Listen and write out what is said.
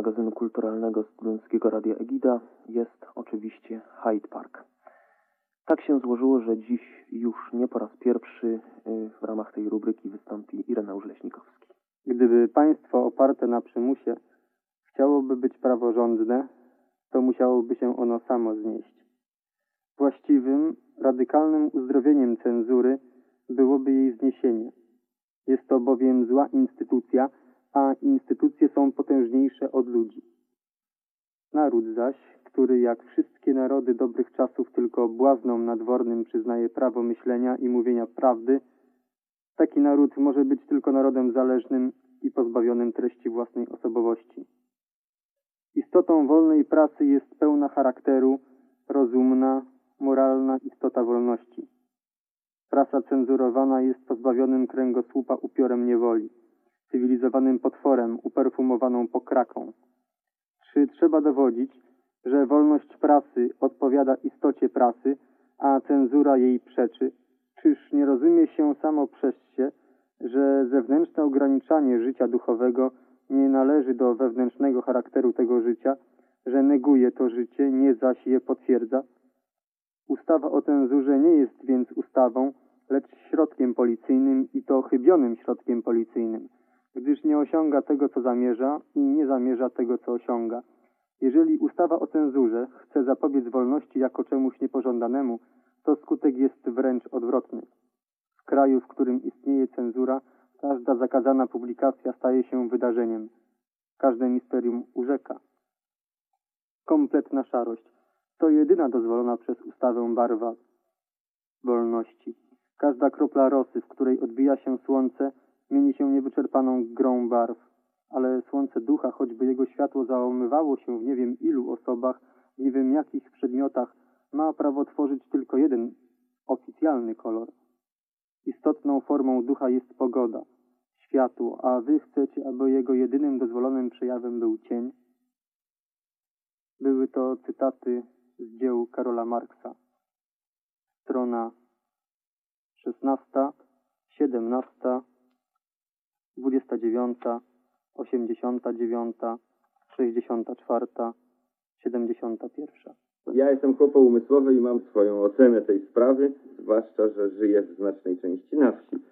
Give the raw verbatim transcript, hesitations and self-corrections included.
magazynu kulturalnego Studenckiego Radia Egida jest oczywiście Hyde Park. Tak się złożyło, że dziś już nie po raz pierwszy w ramach tej rubryki wystąpi Ireneusz Leśnikowski. Gdyby państwo oparte na przymusie chciałoby być praworządne, to musiałoby się ono samo znieść. Właściwym, radykalnym uzdrowieniem cenzury byłoby jej zniesienie. Jest to bowiem zła instytucja, a instytucje są potężniejsze od ludzi. Naród zaś, który jak wszystkie narody dobrych czasów tylko błaznom nadwornym przyznaje prawo myślenia i mówienia prawdy, taki naród może być tylko narodem zależnym i pozbawionym treści własnej osobowości. Istotą wolnej prasy jest pełna charakteru, rozumna, moralna istota wolności. Prasa cenzurowana jest pozbawionym kręgosłupa upiorem niewoli, cywilizowanym potworem uperfumowaną pokraką. Czy trzeba dowodzić, że wolność prasy odpowiada istocie prasy, a cenzura jej przeczy? Czyż nie rozumie się samo przez się, że zewnętrzne ograniczanie życia duchowego nie należy do wewnętrznego charakteru tego życia, że neguje to życie, nie zaś je potwierdza? Ustawa o cenzurze nie jest więc ustawą, lecz środkiem policyjnym i to chybionym środkiem policyjnym, gdyż nie osiąga tego, co zamierza i nie zamierza tego, co osiąga. Jeżeli ustawa o cenzurze chce zapobiec wolności jako czemuś niepożądanemu, to skutek jest wręcz odwrotny. W kraju, w którym istnieje cenzura, każda zakazana publikacja staje się wydarzeniem. Każde misterium urzeka. Kompletna szarość to jedyna dozwolona przez ustawę barwa wolności. Każda kropla rosy, w której odbija się słońce, mieni się niewyczerpaną grą barw. Ale słońce ducha, choćby jego światło załamywało się w nie wiem ilu osobach, w nie wiem jakich przedmiotach, ma prawo tworzyć tylko jeden oficjalny kolor. Istotną formą ducha jest pogoda, światło, a wy chcecie, aby jego jedynym dozwolonym przejawem był cień? Były to cytaty z dzieł Karola Marksa. Strona szesnasta, siedemnasta, dwudziesta dziewiąta, osiemdziesiąta dziewiąta, sześćdziesiąta czwarta, siedemdziesiąta pierwsza. Ja jestem chłopo umysłowy i mam swoją ocenę tej sprawy, zwłaszcza, że żyję w znacznej części na wsi.